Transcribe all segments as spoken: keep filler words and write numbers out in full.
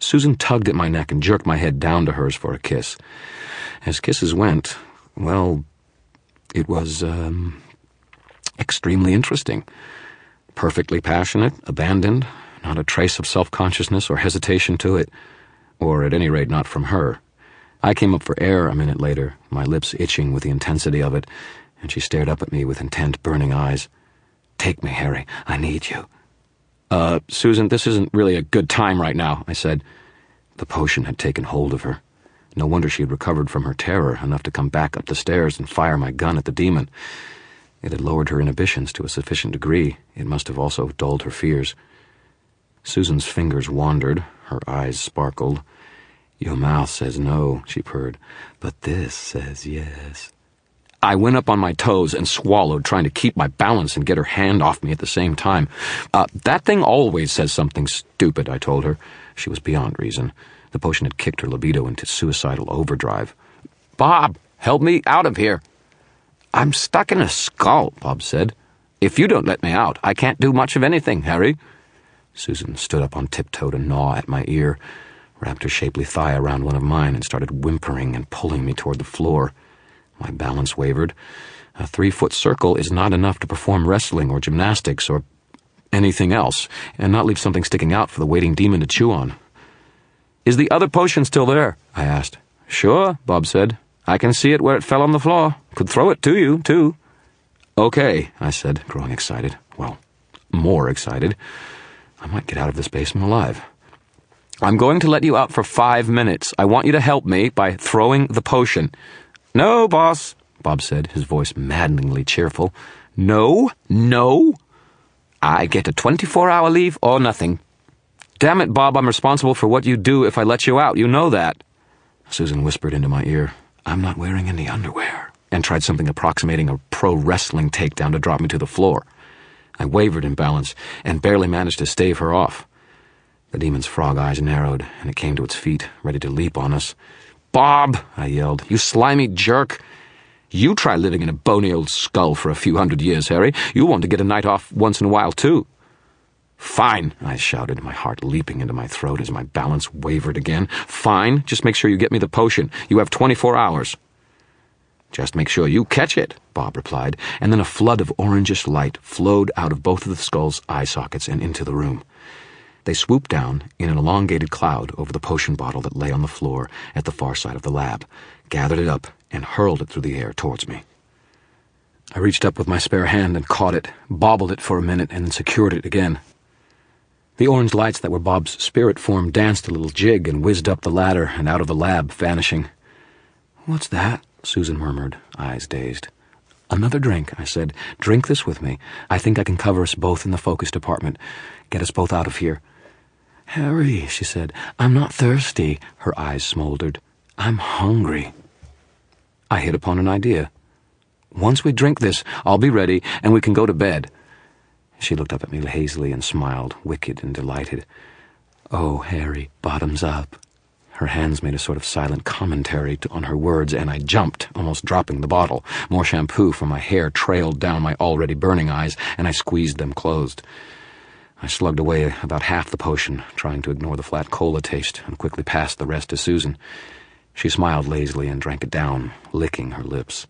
Susan tugged at my neck and jerked my head down to hers for a kiss. As kisses went, well, it was, um, extremely interesting. Perfectly passionate, abandoned, not a trace of self-consciousness or hesitation to it, or at any rate not from her. I came up for air a minute later, my lips itching with the intensity of it, and she stared up at me with intent, burning eyes. "Take me, Harry. I need you." Uh, Susan, this isn't really a good time right now," I said. The potion had taken hold of her. No wonder she had recovered from her terror enough to come back up the stairs and fire my gun at the demon. It had lowered her inhibitions to a sufficient degree. It must have also dulled her fears. Susan's fingers wandered, her eyes sparkled. "Your mouth says no," she purred, "but this says yes." I went up on my toes and swallowed, trying to keep my balance and get her hand off me at the same time. Uh, that thing always says something stupid, I told her. She was beyond reason. The potion had kicked her libido into suicidal overdrive. "Bob, help me out of here." "I'm stuck in a skull," Bob said. "If you don't let me out, I can't do much of anything, Harry." Susan stood up on tiptoe to gnaw at my ear, wrapped her shapely thigh around one of mine, and started whimpering and pulling me toward the floor. My balance wavered. A three-foot circle is not enough to perform wrestling or gymnastics or anything else, and not leave something sticking out for the waiting demon to chew on. "Is the other potion still there?" I asked. "Sure," Bob said. "I can see it where it fell on the floor. Could throw it to you, too." "Okay," I said, growing excited. Well, more excited. I might get out of this basement alive. "I'm going to let you out for five minutes. I want you to help me by throwing the potion." "No, boss," Bob said, his voice maddeningly cheerful. "No, no. I get a twenty-four hour leave or nothing." "Damn it, Bob, I'm responsible for what you do if I let you out. You know that." Susan whispered into my ear, "I'm not wearing any underwear," and tried something approximating a pro-wrestling takedown to drop me to the floor. I wavered in balance and barely managed to stave her off. The demon's frog eyes narrowed, and it came to its feet, ready to leap on us. "Bob," I yelled, "you slimy jerk. You try living in a bony old skull for a few hundred years, Harry. You'll want to get a night off once in a while, too." "Fine," I shouted, my heart leaping into my throat as my balance wavered again. "Fine, just make sure you get me the potion. You have twenty-four hours. "Just make sure you catch it," Bob replied, and then a flood of orangish light flowed out of both of the skull's eye sockets and into the room. They swooped down in an elongated cloud over the potion bottle that lay on the floor at the far side of the lab, gathered it up, and hurled it through the air towards me. I reached up with my spare hand and caught it, bobbled it for a minute, and then secured it again. The orange lights that were Bob's spirit form danced a little jig and whizzed up the ladder and out of the lab, vanishing. "What's that?" Susan murmured, eyes dazed. "Another drink," I said. "Drink this with me. I think I can cover us both in the focus department. Get us both out of here." "Harry," she said, "I'm not thirsty." Her eyes smoldered. "I'm hungry." I hit upon an idea. "Once we drink this, I'll be ready, and we can go to bed." She looked up at me hazily and smiled, wicked and delighted. "Oh, Harry, bottoms up." Her hands made a sort of silent commentary to, on her words, and I jumped, almost dropping the bottle. More shampoo from my hair trailed down my already burning eyes, and I squeezed them closed. I slugged away about half the potion, trying to ignore the flat cola taste, and quickly passed the rest to Susan. She smiled lazily and drank it down, licking her lips.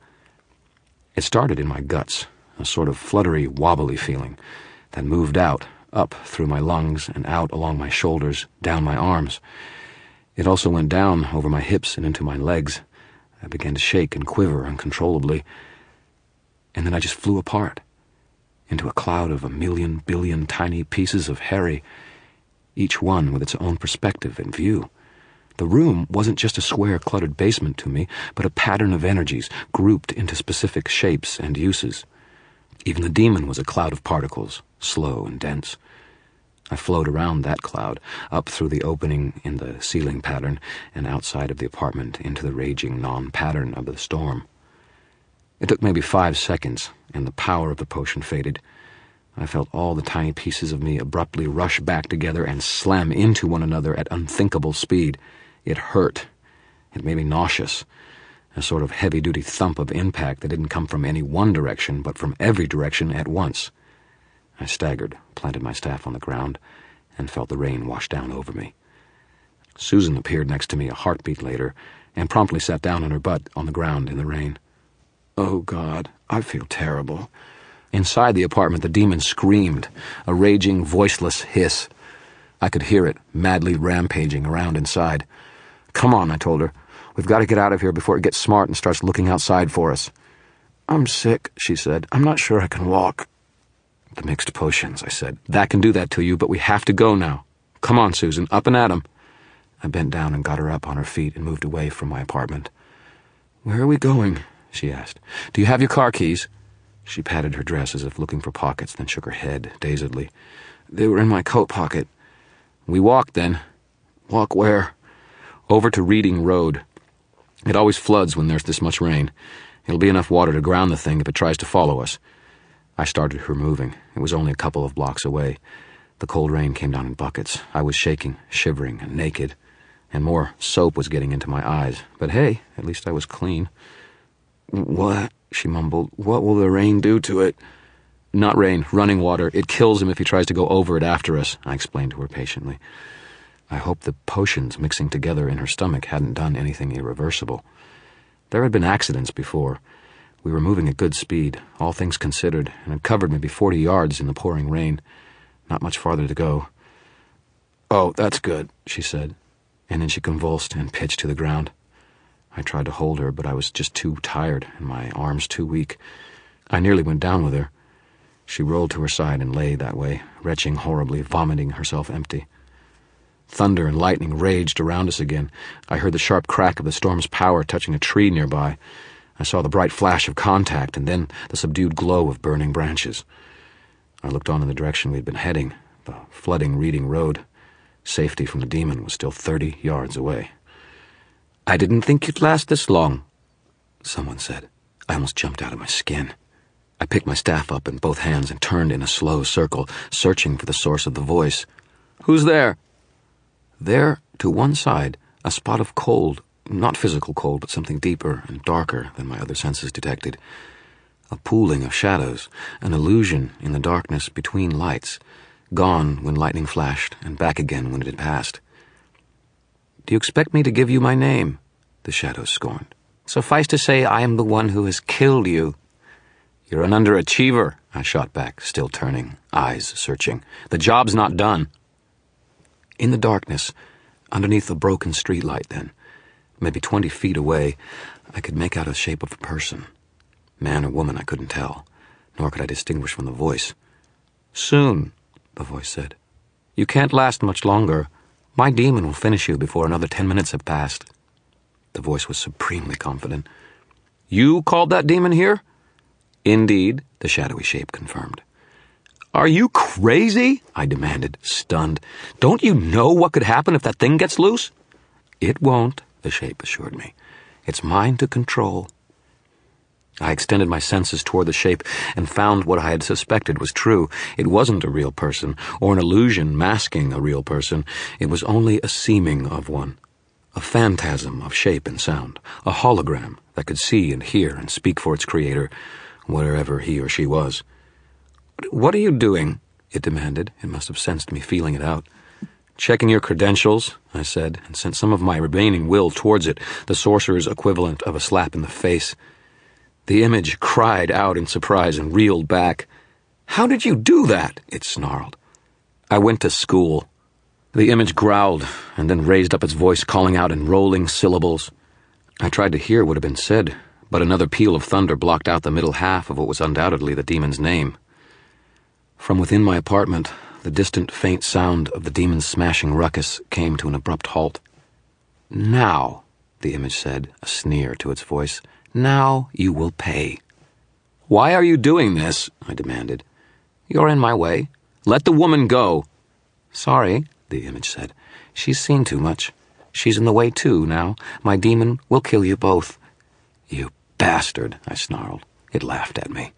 It started in my guts, a sort of fluttery, wobbly feeling that moved out, up through my lungs and out along my shoulders, down my arms. It also went down over my hips and into my legs. I began to shake and quiver uncontrollably, and then I just flew apart, into a cloud of a million billion tiny pieces of Harry, each one with its own perspective and view. The room wasn't just a square, cluttered basement to me, but a pattern of energies grouped into specific shapes and uses. Even the demon was a cloud of particles, slow and dense. I flowed around that cloud, up through the opening in the ceiling pattern, and outside of the apartment into the raging non-pattern of the storm. It took maybe five seconds, and the power of the potion faded. I felt all the tiny pieces of me abruptly rush back together and slam into one another at unthinkable speed. It hurt. It made me nauseous. A sort of heavy-duty thump of impact that didn't come from any one direction, but from every direction at once. I staggered, planted my staff on the ground, and felt the rain wash down over me. Susan appeared next to me a heartbeat later and promptly sat down on her butt on the ground in the rain. Oh, God, I feel terrible. Inside the apartment, the demon screamed, a raging, voiceless hiss. I could hear it, madly rampaging around inside. Come on, I told her. We've got to get out of here before it gets smart and starts looking outside for us. I'm sick, she said. I'm not sure I can walk. The mixed potions, I said. That can do that to you, but we have to go now. Come on, Susan, up and at 'em. I bent down and got her up on her feet and moved away from my apartment. Where are we going? She asked. Do you have your car keys? She patted her dress as if looking for pockets, then shook her head dazedly. They were in my coat pocket. We walked then. Walk where? Over to Reading Road. It always floods when there's this much rain. It'll be enough water to ground the thing if it tries to follow us. I started her moving. It was only a couple of blocks away. The cold rain came down in buckets. I was shaking, shivering, and naked. And more soap was getting into my eyes. But hey, at least I was clean. What? She mumbled. What will the rain do to it? Not rain, running water. It kills him if he tries to go over it after us, I explained to her patiently. I hoped the potions mixing together in her stomach hadn't done anything irreversible. There had been accidents before. We were moving at good speed, all things considered, and had covered maybe forty yards in the pouring rain. Not much farther to go. Oh, that's good, she said. And then she convulsed and pitched to the ground. I tried to hold her, but I was just too tired and my arms too weak. I nearly went down with her. She rolled to her side and lay that way, retching horribly, vomiting herself empty. Thunder and lightning raged around us again. I heard the sharp crack of the storm's power touching a tree nearby. I saw the bright flash of contact and then the subdued glow of burning branches. I looked on in the direction we had been heading, the flooding Reading Road. Safety from the demon was still thirty yards away. I didn't think you'd last this long, someone said. I almost jumped out of my skin. I picked my staff up in both hands and turned in a slow circle, searching for the source of the voice. Who's there? There, to one side, a spot of cold, not physical cold, but something deeper and darker than my other senses detected. A pooling of shadows, an illusion in the darkness between lights, gone when lightning flashed and back again when it had passed. Do you expect me to give you my name? The shadows scorned. Suffice to say, I am the one who has killed you. You're an underachiever, I shot back, still turning, eyes searching. The job's not done. In the darkness, underneath the broken streetlight then, maybe twenty feet away, I could make out the shape of a person. Man or woman, I couldn't tell, nor could I distinguish from the voice. Soon, the voice said. You can't last much longer. My demon will finish you before another ten minutes have passed. The voice was supremely confident. You called that demon here? Indeed, the shadowy shape confirmed. Are you crazy? I demanded, stunned. Don't you know what could happen if that thing gets loose? It won't, the shape assured me. It's mine to control. I extended my senses toward the shape and found what I had suspected was true. It wasn't a real person, or an illusion masking a real person. It was only a seeming of one. A phantasm of shape and sound. A hologram that could see and hear and speak for its creator, wherever he or she was. What are you doing? It demanded. It must have sensed me feeling it out. Checking your credentials, I said, and sent some of my remaining will towards it, the sorcerer's equivalent of a slap in the face. The image cried out in surprise and reeled back. How did you do that? It snarled. I went to school. The image growled and then raised up its voice, calling out in rolling syllables. I tried to hear what had been said, but another peal of thunder blocked out the middle half of what was undoubtedly the demon's name. From within my apartment, the distant faint sound of the demon's smashing ruckus came to an abrupt halt. Now, the image said, a sneer to its voice, now you will pay. Why are you doing this? I demanded. You're in my way. Let the woman go. Sorry, the image said. She's seen too much. She's in the way too now. My demon will kill you both. You bastard, I snarled. It laughed at me.